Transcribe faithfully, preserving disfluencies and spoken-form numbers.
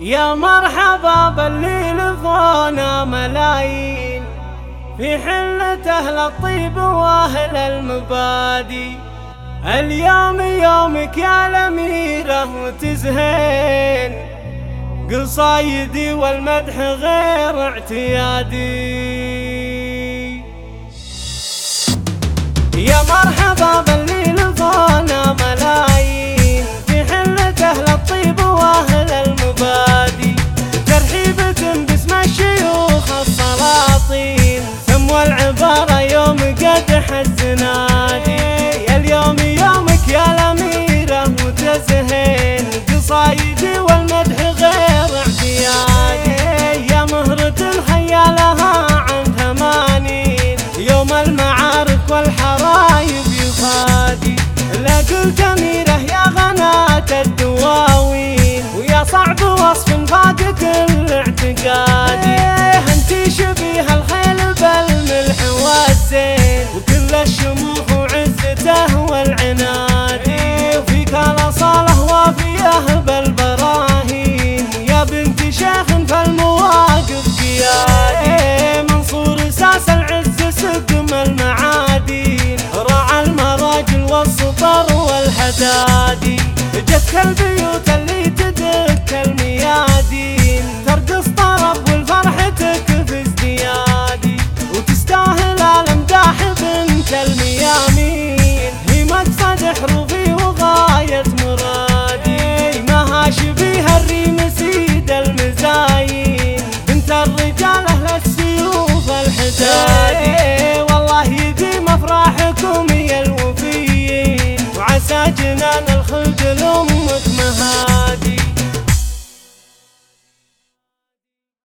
يا مرحبا باللي لفونا ملايين في حلة أهل الطيب وأهل المبادي. اليوم يومك يا الأميرة وتزهين قصايدي والمدح غير اعتيادي. يا مرحبا باللي لفونا ملايين في حلة أهل الطيب وأهل المبادي. ترحيبة باسم الشيوخ السلاطين سموا العبارة يوم قدح الزنادي. اليوم يومك يا الأميرة وتزهين قصايدي والمدح غير اعتيادي. يا مهرة الخيالها عن ثمانين يوم المعارك والحرايب يفادي. لا قلت أميرة يا غناة الدواوين ويا صعب وصف فاق كل اعتقادي. انتي شبيه الخيل بالملح والزين وكل الشموخ وعزته والعنادي. وفيك الأصالة وافيه بالبراهين يا بنت شيخ فالمواقف قيادي. منصور ساس العز سقم المعادين راعى المراجل والسطر والحدادي. جت البيوت